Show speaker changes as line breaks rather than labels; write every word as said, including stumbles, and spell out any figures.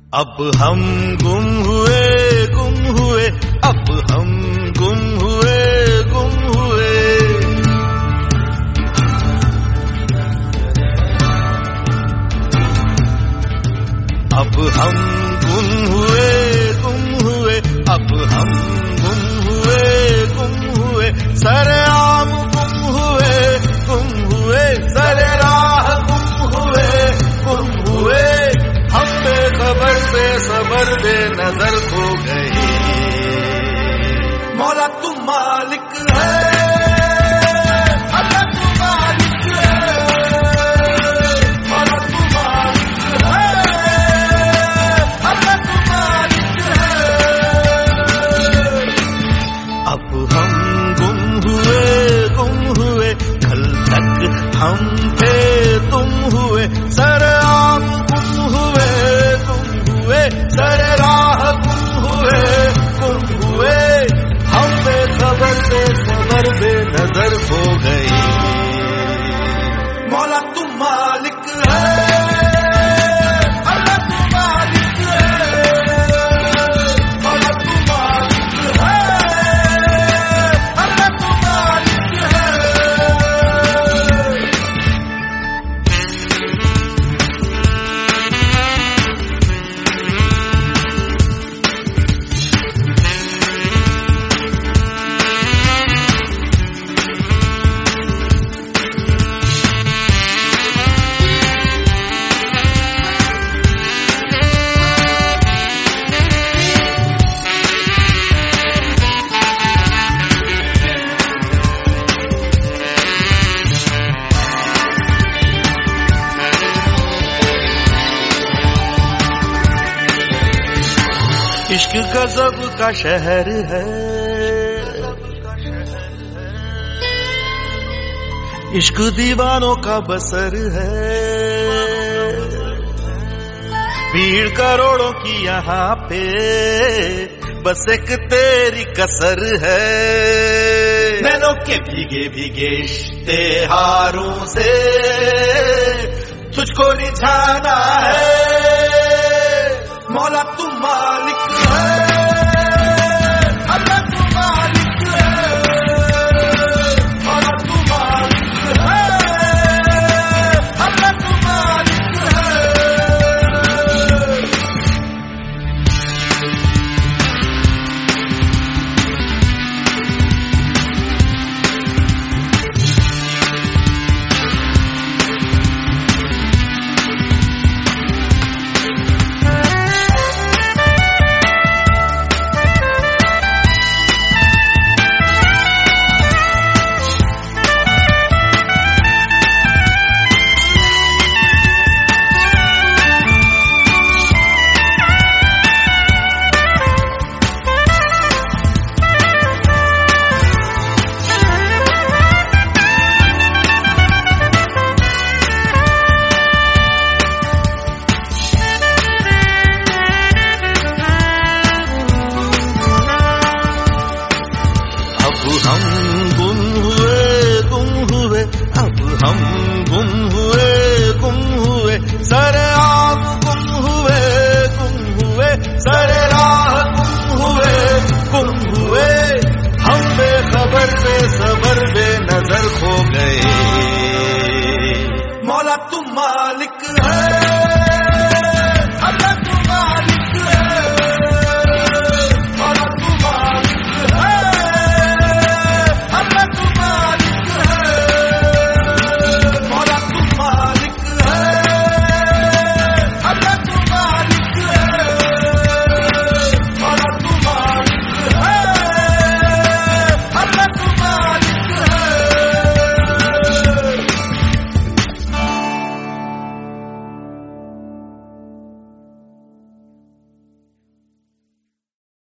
अब हम गुम हुए गुम हुए, अब हम गुम हुए गुम हुए। अब हम गुम हुए गुम हुए, अब हम गुम हुए गुम हुए। सरेआम गुम हुए गुम हुए, सरे राह गुम हुए गुम हुए। हम बेखबर बेसबर बेनजर खो गए। मौला तू मालिक है, अल्लाह तू मालिक है, मौला तू मालिक है, अल्लाह तू मालिक है। अब हम गुम हुए गुम हुए, कल तक हम थे तुम हुए। सरेआम गुम हुए गुम हुए, सरे राह गुम हुए गुम हुए। हम बेखबर बेखबर बेनजर हो गए। मौला तू मालिक है, अल्लाह तू मालिक है, मौला तू मालिक है, अल्लाह तू मालिक है। इश्क गजब का शहर है, इश्क दीवानों का बसर है। भीड़ करोड़ों की यहाँ पे, बस एक तेरी कसर है। नैनों के भीगे भीगे इश्तेहारों से तुझको रिझाना है। मौला तू मालिक है, अल्लाह तू मालिक है, मौला तू मालिक है, अल्लाह तू मालिक है। हम गुम हुए गुम हुए, अब हम गुम हुए गुम हुए। सरेआम गुम हुए गुम हुए, सरे राह गुम हुए गुम हुए।